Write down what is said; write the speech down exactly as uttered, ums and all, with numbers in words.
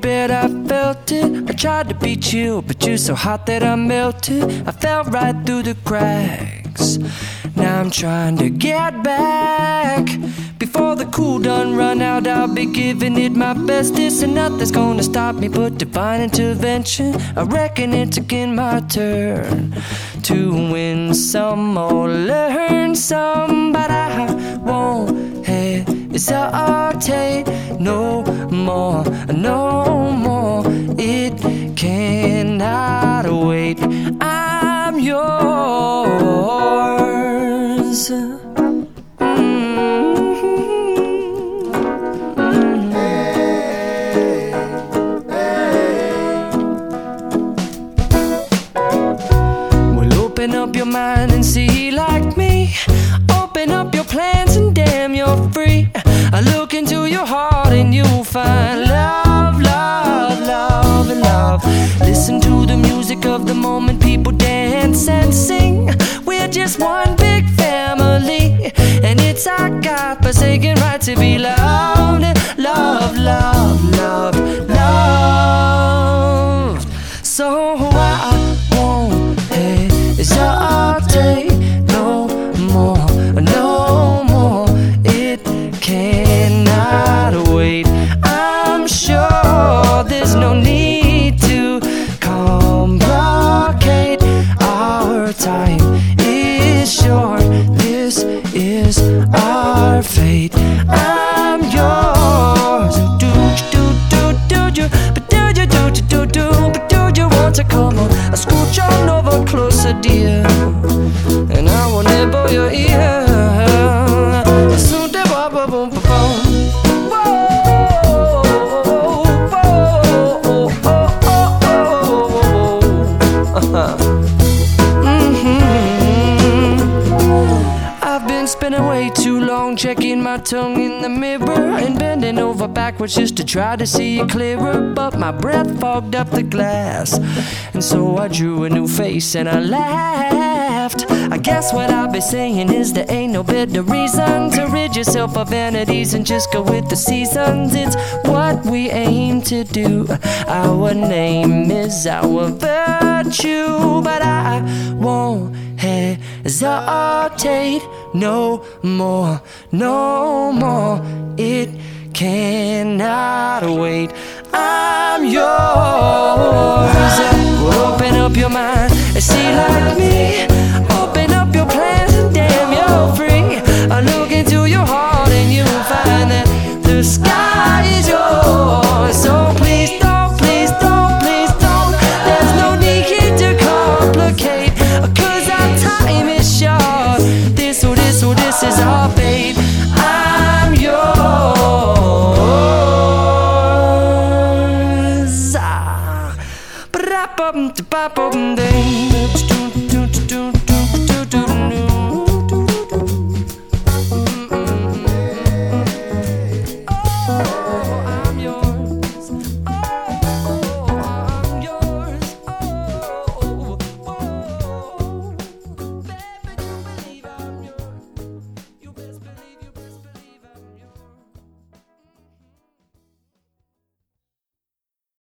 bed, I felt it. I tried to be chill, but you're so hot that I melted. I fell right through the cracks. Now I'm trying to get back. Before the cool done run out, I'll be giving it my bestest, and nothing's gonna stop me but divine intervention. I reckon it's again my turn to win some or learn some, but I won't hesitate no more, no more. It cannot wait. I'm yours. Open up your mind and see like me. Open up your plans and damn, you're free. I look into your heart and you'll find love, love, love, and love. Listen to the music of the moment, people dance and sing. We're just one big family, and it's our God-forsaken right to be loved. Love, love, love, love. So I won't hesitate no more, no more. It cannot wait. I'm sure there's no need to complicate. Our time is short. This is our fate. I'm yours. Do do do do do, but do you do do do do, but do you want to come on? I scooch on over closer, dear, and I will nibble your ear. So da ba ba boom ba boom. Whoa, whoa, oh, oh, oh, oh. Mm-hmm. I've been spending way too long checking my tongue in the mirror and bending over backwards just to try to see it clearer, but my breath fogged up the glass, and so I drew a new face and I laughed. I guess what I'll be saying is there ain't no better reason to rid yourself of vanities and just go with the seasons. It's what we aim to do. Our name is our virtue, but I won't hesitate no more, no more. It cannot wait. I'm yours. Open up your mind and see like me. Open up your plans and damn, you're free. I look into your heart and you'll find that the sky is yours. So please don't, please don't, please don't. There's no need here to complicate, 'cause our time is short. This, oh this, oh this is our fate. I'm yours. Ah, ba-da-bum-da-ba-bum-ding.